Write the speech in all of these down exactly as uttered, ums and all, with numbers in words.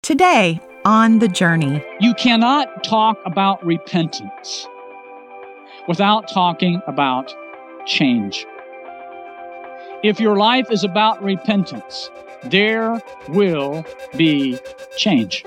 Today on The Journey. You cannot talk about repentance without talking about change. If your life is about repentance, there will be change.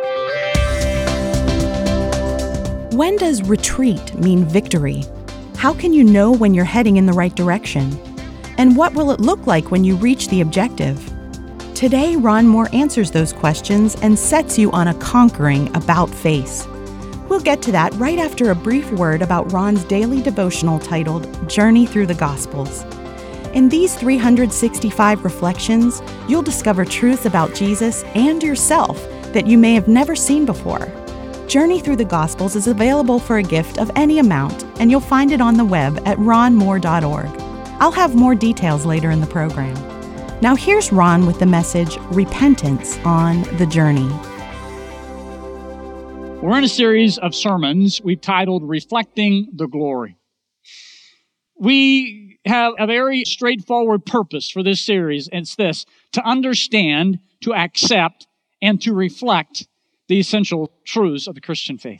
When does retreat mean victory? How can you know when you're heading in the right direction? And what will it look like when you reach the objective? Today, Ron Moore answers those questions and sets you on a conquering about face. We'll get to that right after a brief word about Ron's daily devotional titled Journey Through the Gospels. In these three hundred sixty-five reflections, you'll discover truths about Jesus and yourself that you may have never seen before. Journey Through the Gospels is available for a gift of any amount, and you'll find it on the web at ron moore dot org. I'll have more details later in the program. Now here's Ron with the message, Repentance on the Journey. We're in a series of sermons we've titled Reflecting the Glory. We have a very straightforward purpose for this series, and it's this: to understand, to accept, and to reflect the essential truths of the Christian faith.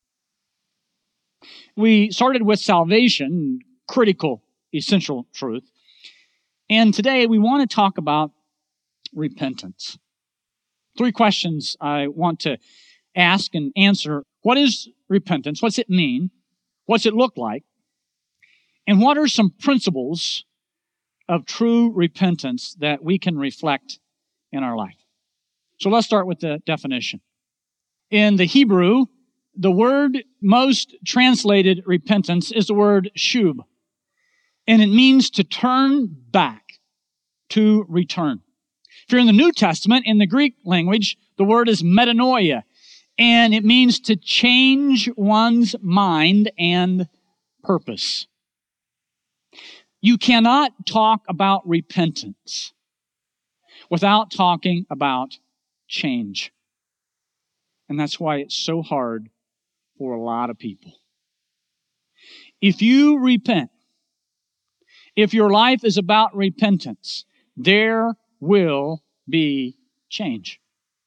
We started with salvation, critical, essential truth. And today we want to talk about repentance. Three questions I want to ask and answer. What is repentance? What's it mean? What's it look like? And what are some principles of true repentance that we can reflect in our life? So let's start with the definition. In the Hebrew, the word most translated repentance is the word shub. And it means to turn back, to return. If you're in the New Testament, in the Greek language, the word is metanoia, and it means to change one's mind and purpose. You cannot talk about repentance without talking about change. And that's why it's so hard for a lot of people. If you repent, if your life is about repentance, there will be change.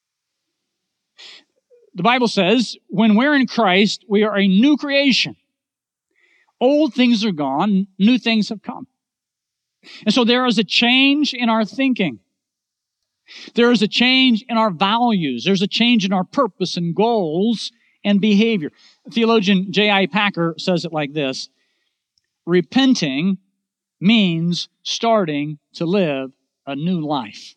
The Bible says, when we're in Christ, we are a new creation. Old things are gone, new things have come. And so there is a change in our thinking. There is a change in our values. There's a change in our purpose and goals and behavior. Theologian J I Packer says it like this: repenting means starting to live a new life.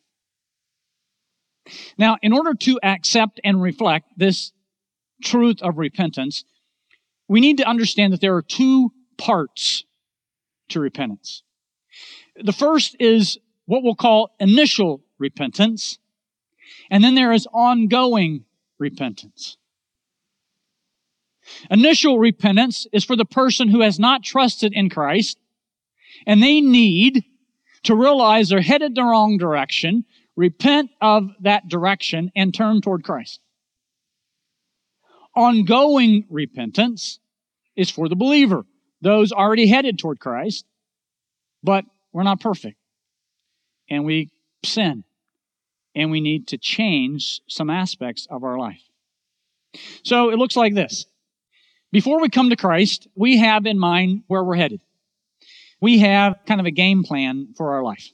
Now, in order to accept and reflect this truth of repentance, we need to understand that there are two parts to repentance. The first is what we'll call initial repentance, and then there is ongoing repentance. Initial repentance is for the person who has not trusted in Christ, and they need to realize they're headed the wrong direction, repent of that direction, and turn toward Christ. Ongoing repentance is for the believer, those already headed toward Christ, but we're not perfect, and we sin, and we need to change some aspects of our life. So it looks like this. Before we come to Christ, we have in mind where we're headed. We have kind of a game plan for our life.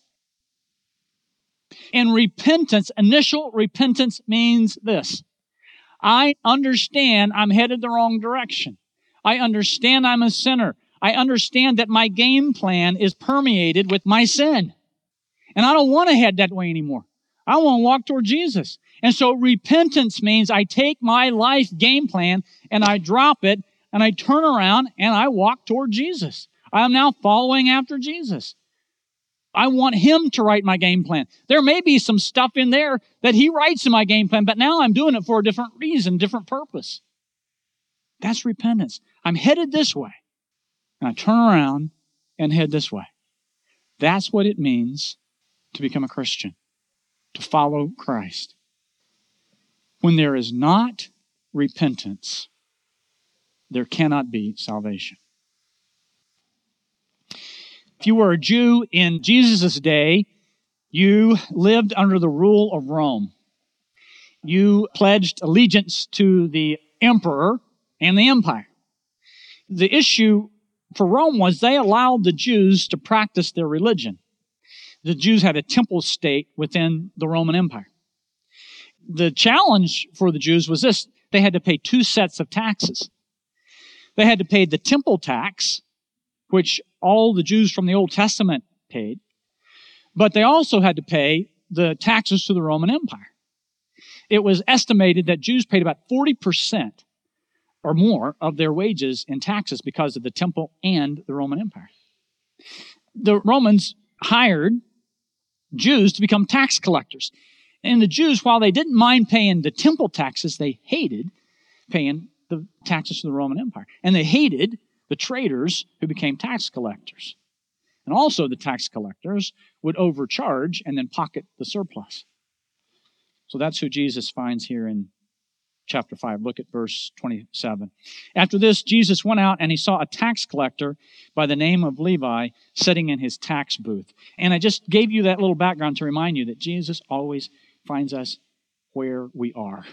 And repentance, initial repentance means this: I understand I'm headed the wrong direction. I understand I'm a sinner. I understand that my game plan is permeated with my sin. And I don't want to head that way anymore. I want to walk toward Jesus. And so repentance means I take my life game plan and I drop it and I turn around and I walk toward Jesus. I am now following after Jesus. I want Him to write my game plan. There may be some stuff in there that He writes in my game plan, but now I'm doing it for a different reason, different purpose. That's repentance. I'm headed this way, and I turn around and head this way. That's what it means to become a Christian, to follow Christ. When there is not repentance, there cannot be salvation. If you were a Jew in Jesus' day, you lived under the rule of Rome. you pledged allegiance to the emperor and the empire. The issue for Rome was they allowed the Jews to practice their religion. The Jews had a temple state within the Roman Empire. The challenge for the Jews was this: they had to pay two sets of taxes. They had to pay the temple tax, which all the Jews from the Old Testament paid, but they also had to pay the taxes to the Roman Empire. It was estimated that Jews paid about forty percent or more of their wages in taxes because of the temple and the Roman Empire. The Romans hired Jews to become tax collectors. And the Jews, while they didn't mind paying the temple taxes, they hated paying the taxes to the Roman Empire. And they hated the traders who became tax collectors. And also the tax collectors would overcharge and then pocket the surplus. So that's who Jesus finds here in chapter five. Look at verse twenty-seven. After this, Jesus went out and he saw a tax collector by the name of Levi sitting in his tax booth. And I just gave you that little background to remind you that Jesus always finds us where we are.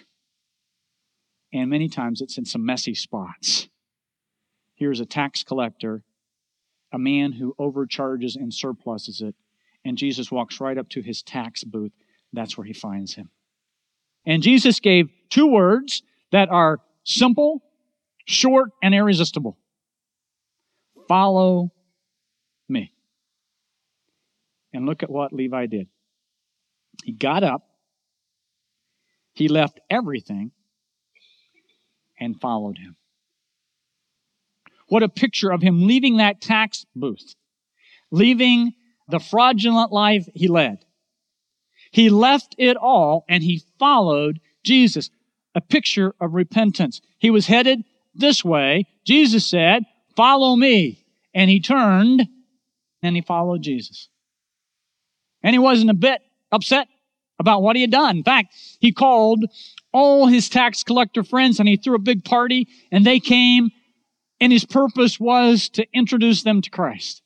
And many times it's in some messy spots. Here's a tax collector, a man who overcharges and surpluses it, and Jesus walks right up to his tax booth. That's where he finds him. And Jesus gave two words that are simple, short, and irresistible. Follow me. And look at what Levi did. He got up, he left everything, and followed him. What a picture of him leaving that tax booth, leaving the fraudulent life he led. He left it all and he followed Jesus, a picture of repentance. He was headed this way. Jesus said, "Follow me." And he turned and he followed Jesus. And he wasn't a bit upset about what he had done. In fact, he called all his tax collector friends and he threw a big party and they came, and his purpose was to introduce them to Christ.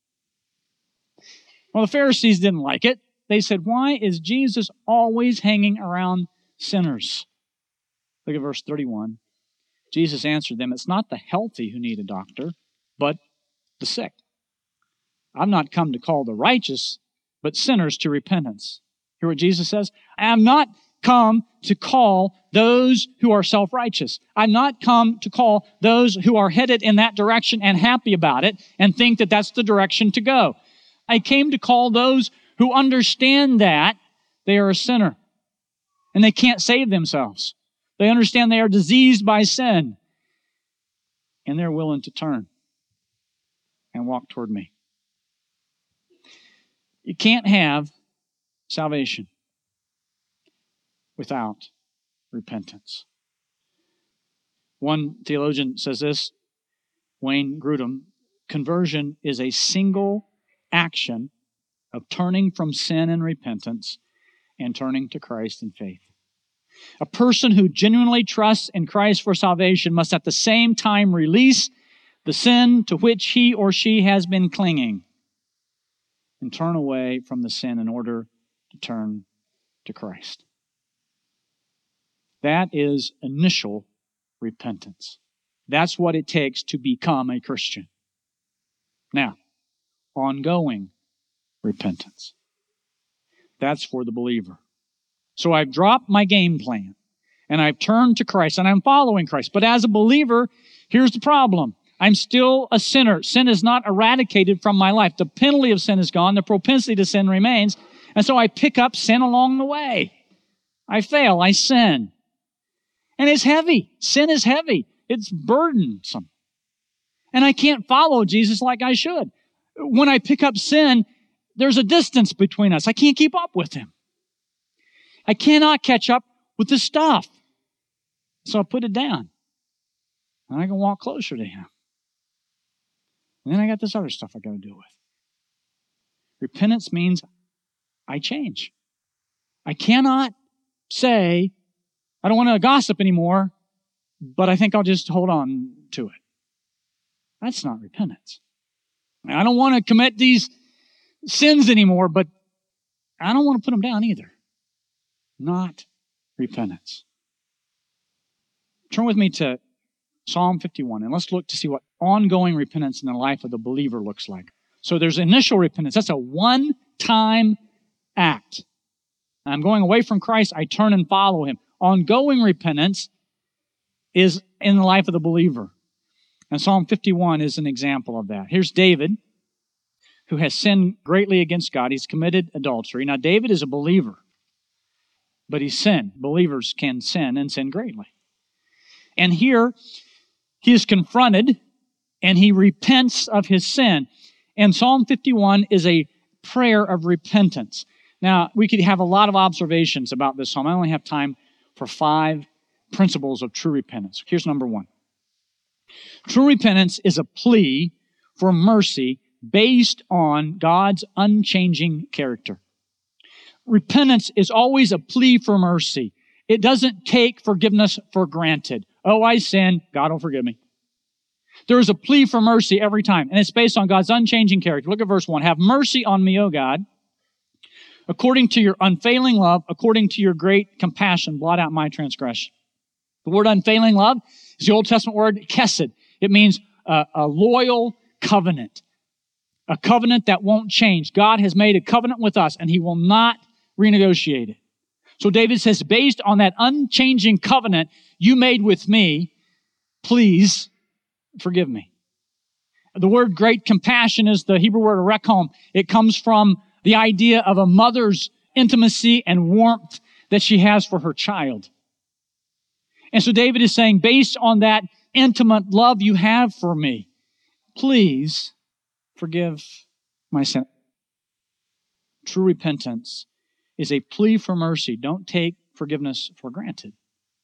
Well, the Pharisees didn't like it. They said, "Why is Jesus always hanging around sinners?" Look at verse thirty-one. Jesus answered them, "It's not the healthy who need a doctor, but the sick. I've not come to call the righteous, but sinners to repentance." Hear what Jesus says? "I have not come to call those who are self-righteous. I've not come to call those who are headed in that direction and happy about it and think that that's the direction to go. I came to call those who understand that they are a sinner and they can't save themselves. They understand they are diseased by sin and they're willing to turn and walk toward me." You can't have salvation without repentance. One theologian says this, Wayne Grudem: conversion is a single action of turning from sin and repentance and turning to Christ in faith. A person who genuinely trusts in Christ for salvation must at the same time release the sin to which he or she has been clinging and turn away from the sin in order to turn to Christ. That is initial repentance. That's what it takes to become a Christian. Now, ongoing repentance. That's for the believer. So I've dropped my game plan and I've turned to Christ and I'm following Christ. But as a believer, here's the problem. I'm still a sinner. Sin is not eradicated from my life. The penalty of sin is gone. The propensity to sin remains. And so I pick up sin along the way. I fail. I sin. And it's heavy. Sin is heavy. It's burdensome. And I can't follow Jesus like I should. When I pick up sin, there's a distance between us. I can't keep up with him. I cannot catch up with the stuff. So I put it down. And I can walk closer to him. And then I got this other stuff I got to deal with. Repentance means I change. I cannot say, I don't want to gossip anymore, but I think I'll just hold on to it. That's not repentance. I don't want to commit these sins anymore, but I don't want to put them down either. Not repentance. Turn with me to Psalm fifty-one, and let's look to see what ongoing repentance in the life of the believer looks like. So there's initial repentance. That's a one-time act. I'm going away from Christ. I turn and follow him. Ongoing repentance is in the life of the believer. And Psalm fifty-one is an example of that. Here's David, who has sinned greatly against God. He's committed adultery. Now, David is a believer, but he's sinned. Believers can sin and sin greatly. And here, he is confronted, and he repents of his sin. And Psalm fifty-one is a prayer of repentance. Now, we could have a lot of observations about this psalm. I only have time for five principles of true repentance. Here's number one. True repentance is a plea for mercy based on God's unchanging character. Repentance is always a plea for mercy. It doesn't take forgiveness for granted. Oh, I sinned. God will forgive me. There is a plea for mercy every time, and it's based on God's unchanging character. Look at verse one. Have mercy on me, O God, according to your unfailing love, according to your great compassion, blot out my transgression. The word unfailing love is the Old Testament word kesed. It means a, a loyal covenant, a covenant that won't change. God has made a covenant with us, and he will not renegotiate it. So David says, based on that unchanging covenant you made with me, please forgive me. The word great compassion is the Hebrew word rekom. It comes from the idea of a mother's intimacy and warmth that she has for her child. And so David is saying, based on that intimate love you have for me, please forgive my sin. True repentance is a plea for mercy. Don't take forgiveness for granted,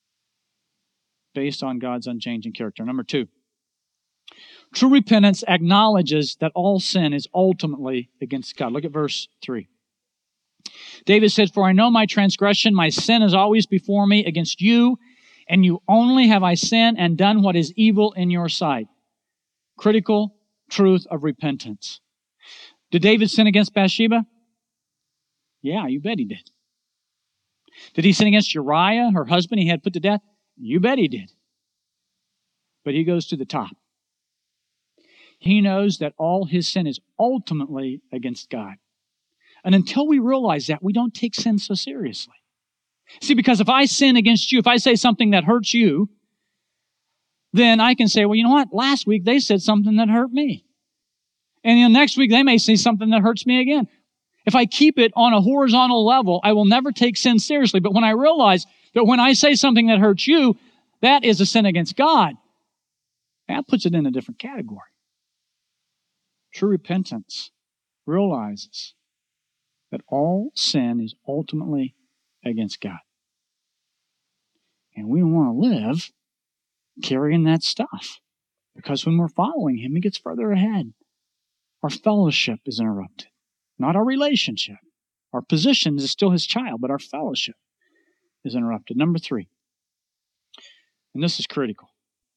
based on God's unchanging character. Number two, true repentance acknowledges that all sin is ultimately against God. Look at verse three. David says, for I know my transgression, my sin is always before me against you, and you only have I sinned and done what is evil in your sight. Critical truth of repentance. Did David sin against Bathsheba? Yeah, you bet he did. Did he sin against Uriah, her husband he had put to death? You bet he did. But he goes to the top. He knows that all his sin is ultimately against God. And until we realize that, we don't take sin so seriously. See, because if I sin against you, if I say something that hurts you, then I can say, well, you know what? Last week they said something that hurt me. And then next week they may say something that hurts me again. If I keep it on a horizontal level, I will never take sin seriously. But when I realize that when I say something that hurts you, that is a sin against God, that puts it in a different category. True repentance realizes that all sin is ultimately against God. And we don't want to live carrying that stuff, because when we're following him, he gets further ahead. Our fellowship is interrupted, not our relationship. Our position is still his child, but our fellowship is interrupted. Number three, and this is critical.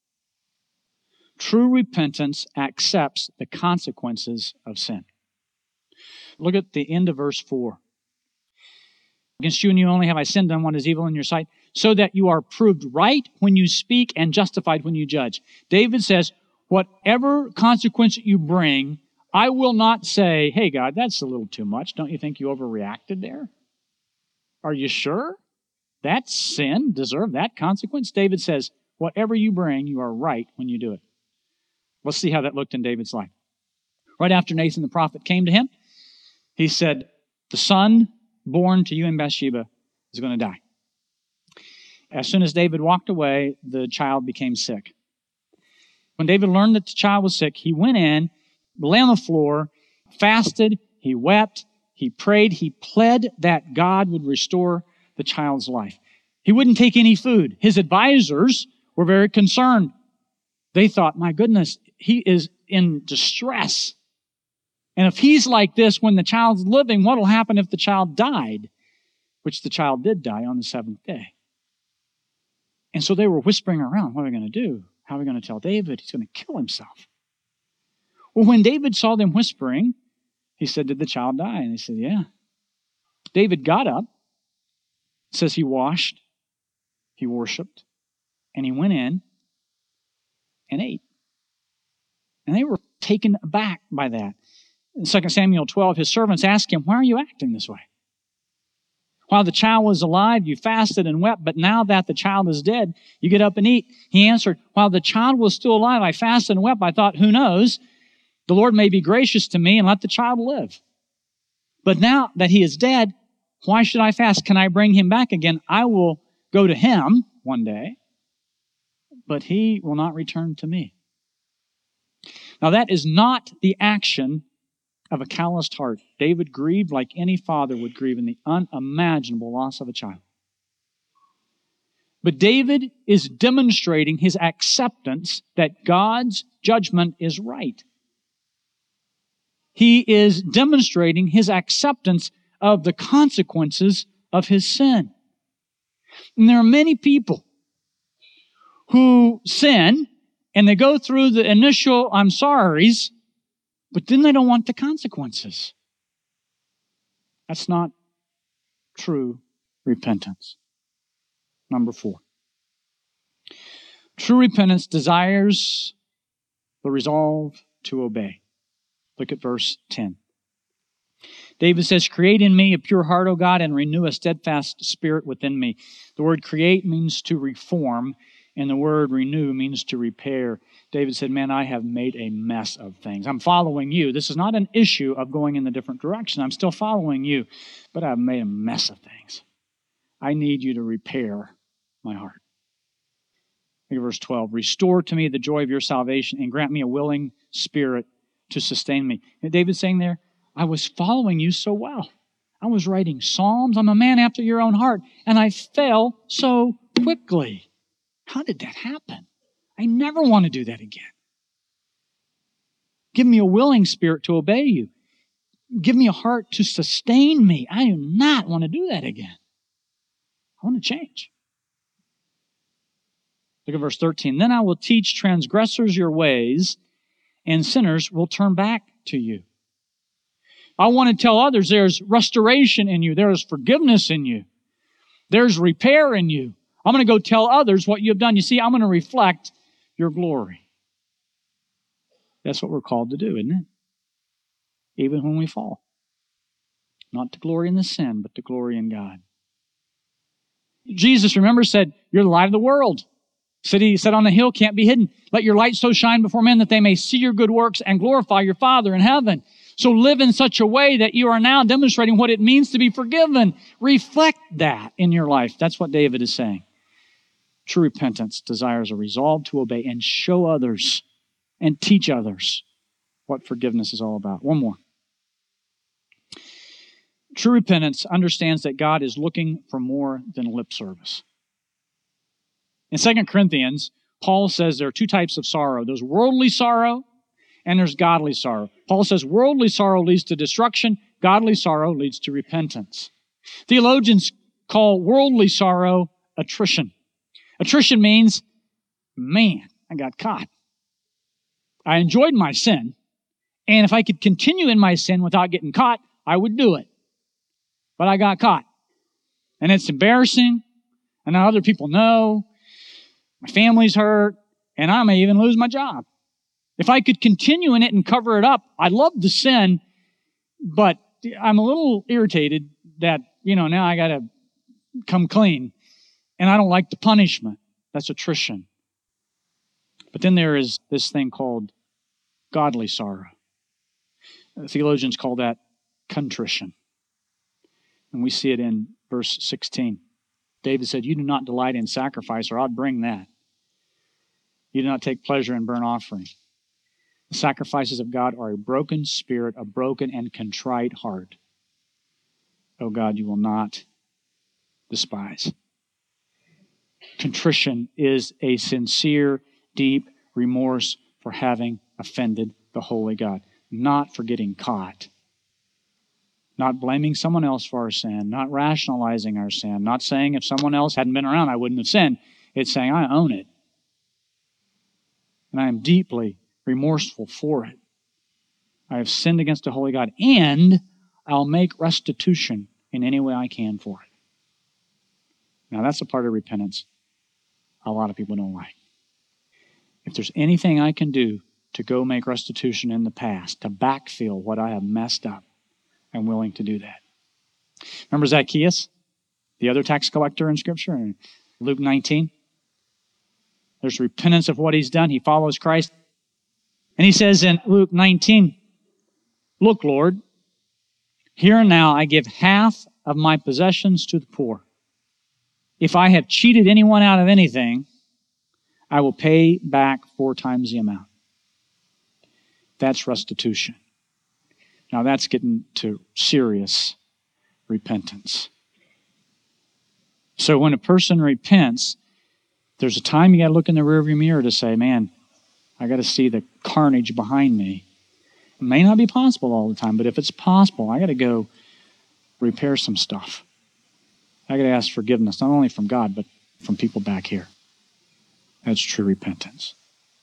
True repentance accepts the consequences of sin. Look at the end of verse four. Against you and you only have I sinned, done what is evil in your sight, so that you are proved right when you speak and justified when you judge. David says, whatever consequence you bring, I will not say, hey, God, that's a little too much. Don't you think you overreacted there? Are you sure? That sin deserved that consequence? David says, whatever you bring, you are right when you do it. Let's see how that looked in David's life. Right after Nathan the prophet came to him, he said, the son born to you in Bathsheba is going to die. As soon as David walked away, the child became sick. When David learned that the child was sick, he went in, lay on the floor, fasted, he wept, he prayed, he pled that God would restore the child's life. He wouldn't take any food. His advisors were very concerned. They thought, my goodness, he is in distress. And if he's like this when the child's living, what will happen if the child died? Which the child did die on the seventh day. And so they were whispering around, what are we going to do? How are we going to tell David? He's going to kill himself. Well, when David saw them whispering, he said, did the child die? And they said, yeah. David got up. It says he washed he worshiped, and he went in and ate. And they were taken aback by that. In Second Samuel twelve, his servants asked him, why are you acting this way? While the child was alive, you fasted and wept, but now that the child is dead, you get up and eat. He answered, while the child was still alive, I fasted and wept. I thought, who knows? The Lord may be gracious to me and let the child live. But now that he is dead, why should I fast? Can I bring him back again? I will go to him one day, but he will not return to me. Now that is not the action of a calloused heart. David grieved like any father would grieve in the unimaginable loss of a child. But David is demonstrating his acceptance that God's judgment is right. He is demonstrating his acceptance of the consequences of his sin. And there are many people who sin and they go through the initial I'm sorries, but then they don't want the consequences. That's not true repentance. Number four. True repentance desires the resolve to obey. Look at verse ten. David says, create in me a pure heart, O God, and renew a steadfast spirit within me. The word create means to reform, and the word renew means to repair. David said, man, I have made a mess of things. I'm following you. This is not an issue of going in the different direction. I'm still following you, but I've made a mess of things. I need you to repair my heart. Look at verse twelve. Restore to me the joy of your salvation and grant me a willing spirit to sustain me. And David's saying there, I was following you so well. I was writing Psalms. I'm a man after your own heart, and I fell so quickly. How did that happen? I never want to do that again. Give me a willing spirit to obey you. Give me a heart to sustain me. I do not want to do that again. I want to change. Look at verse thirteen. Then I will teach transgressors your ways, and sinners will turn back to you. I want to tell others there's restoration in you. There is forgiveness in you. There's repair in you. I'm going to go tell others what you've done. You see, I'm going to reflect your glory. That's what we're called to do, isn't it? Even when we fall. Not to glory in the sin, but to glory in God. Jesus, remember, said, you're the light of the world. City set on a hill can't be hidden. Let your light so shine before men that they may see your good works and glorify your Father in heaven. So live in such a way that you are now demonstrating what it means to be forgiven. Reflect that in your life. That's what David is saying. True repentance desires a resolve to obey and show others and teach others what forgiveness is all about. One more. True repentance understands that God is looking for more than lip service. In Second Corinthians, Paul says there are two types of sorrow. There's worldly sorrow and there's godly sorrow. Paul says worldly sorrow leads to destruction. Godly sorrow leads to repentance. Theologians call worldly sorrow attrition. Attrition means, man, I got caught. I enjoyed my sin, and if I could continue in my sin without getting caught, I would do it. But I got caught. And it's embarrassing, and now other people know, my family's hurt, and I may even lose my job. If I could continue in it and cover it up, I love the sin, but I'm a little irritated that, you know, now I got to come clean. And I don't like the punishment. That's attrition. But then there is this thing called godly sorrow. Theologians call that contrition. And we see it in verse sixteen. David said, you do not delight in sacrifice, or I'd bring that. You do not take pleasure in burnt offering. The sacrifices of God are a broken spirit, a broken and contrite heart. Oh God, you will not despise. Contrition is a sincere, deep remorse for having offended the holy God, not for getting caught, not blaming someone else for our sin, not rationalizing our sin, not saying if someone else hadn't been around, I wouldn't have sinned. It's saying, I own it. And I am deeply remorseful for it. I have sinned against the holy God, and I'll make restitution in any way I can for it. Now, that's a part of repentance. a lot of people don't like. If there's anything I can do to go make restitution in the past, to backfill what I have messed up, I'm willing to do that. Remember Zacchaeus, the other tax collector in Scripture, in Luke nineteen? There's repentance of what he's done. He follows Christ. And he says in Luke nineteen, "Look, Lord, here and now I give half of my possessions to the poor. If I have cheated anyone out of anything, I will pay back four times the amount." That's restitution. Now that's getting to serious repentance. So when a person repents, there's a time you got to look in the rearview mirror to say, man, I got to see the carnage behind me. It may not be possible all the time, but if it's possible, I got to go repair some stuff. I got to ask forgiveness, not only from God, but from people back here. That's true repentance.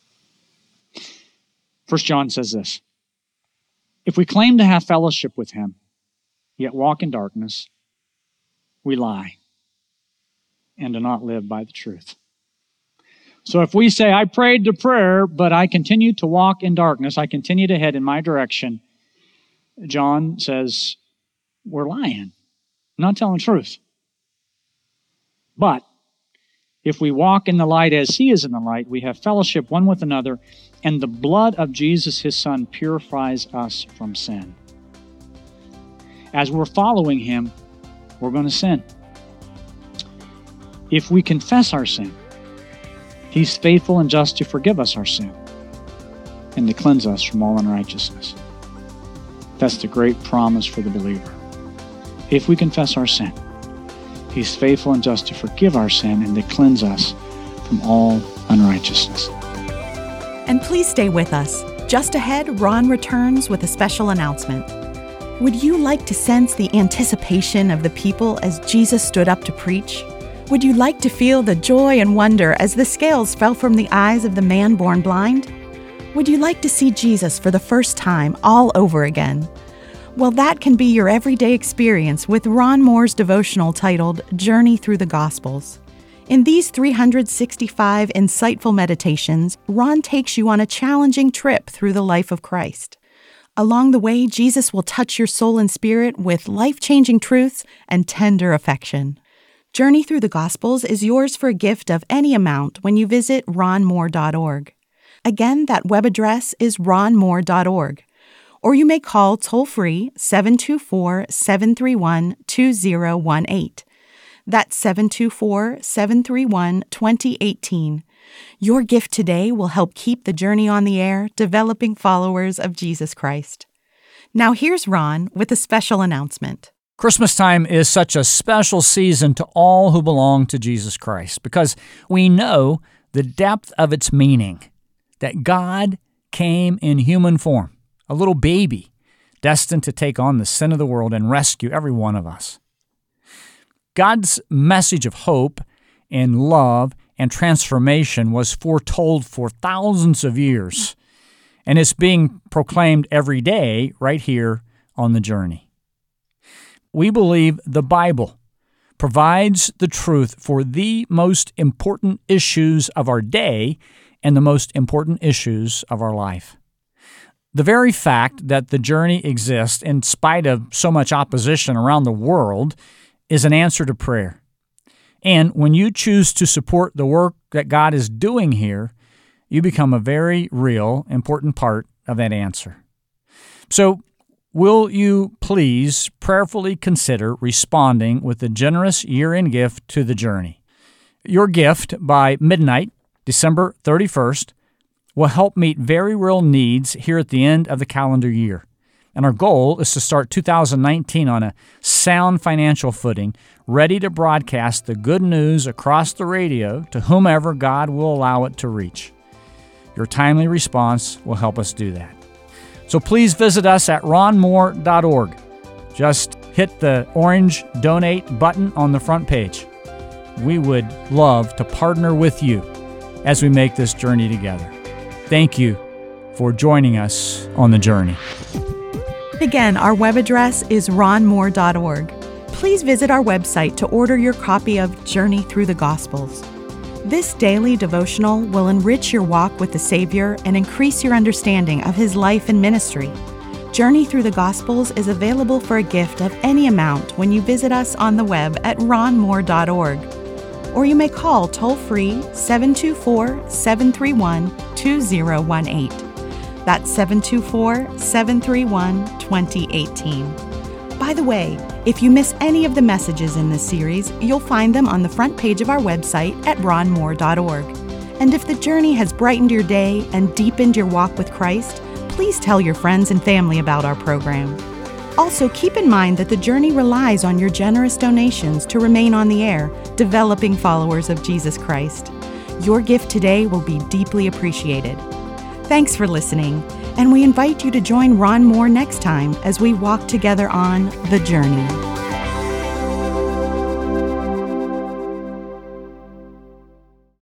First John says this: if we claim to have fellowship with him, yet walk in darkness, we lie and do not live by the truth. So if we say, I prayed the prayer, but I continue to walk in darkness, I continue to head in my direction, John says, we're lying, not telling the truth. But if we walk in the light as he is in the light, we have fellowship one with another, and the blood of Jesus, his Son, purifies us from sin. As we're following him, we're going to sin. If we confess our sin, he's faithful and just to forgive us our sin and to cleanse us from all unrighteousness. That's the great promise for the believer. If we confess our sin, he's faithful and just to forgive our sin and to cleanse us from all unrighteousness. And please stay with us. Just ahead, Ron returns with a special announcement. Would you like to sense the anticipation of the people as Jesus stood up to preach? Would you like to feel the joy and wonder as the scales fell from the eyes of the man born blind? Would you like to see Jesus for the first time all over again? Well, that can be your everyday experience with Ron Moore's devotional titled Journey Through the Gospels. In these three hundred sixty-five insightful meditations, Ron takes you on a challenging trip through the life of Christ. Along the way, Jesus will touch your soul and spirit with life-changing truths and tender affection. Journey Through the Gospels is yours for a gift of any amount when you visit ron moore dot org. Again, that web address is ron moore dot org. Or you may call toll-free seven two four, seven three one, two zero one eight. That's seven two four, seven three one, two zero one eight. Your gift today will help keep the journey on the air, developing followers of Jesus Christ. Now here's Ron with a special announcement. Christmas time is such a special season to all who belong to Jesus Christ because we know the depth of its meaning, that God came in human form, a little baby, destined to take on the sin of the world and rescue every one of us. God's message of hope and love and transformation was foretold for thousands of years, and it's being proclaimed every day right here on the journey. We believe the Bible provides the truth for the most important issues of our day and the most important issues of our life. The very fact that the journey exists in spite of so much opposition around the world is an answer to prayer. And when you choose to support the work that God is doing here, you become a very real, important part of that answer. So, will you please prayerfully consider responding with a generous year-end gift to the journey? Your gift by midnight, December thirty-first, will help meet very real needs here at the end of the calendar year. And our goal is to start two thousand nineteen on a sound financial footing, ready to broadcast the good news across the radio to whomever God will allow it to reach. Your timely response will help us do that. So please visit us at ron moore dot org. Just hit the orange donate button on the front page. We would love to partner with you as we make this journey together. Thank you for joining us on the journey. Again, our web address is ron moore dot org. Please visit our website to order your copy of Journey Through the Gospels. This daily devotional will enrich your walk with the Savior and increase your understanding of His life and ministry. Journey Through the Gospels is available for a gift of any amount when you visit us on the web at ron moore dot org. Or you may call toll-free seven two four, seven three one, two zero one eight. That's seven two four, seven three one, two zero one eight. By the way, if you miss any of the messages in this series, you'll find them on the front page of our website at ron moore dot org. And if the journey has brightened your day and deepened your walk with Christ, please tell your friends and family about our program. Also, keep in mind that the journey relies on your generous donations to remain on the air, developing followers of Jesus Christ. Your gift today will be deeply appreciated. Thanks for listening, and we invite you to join Ron Moore next time as we walk together on The Journey.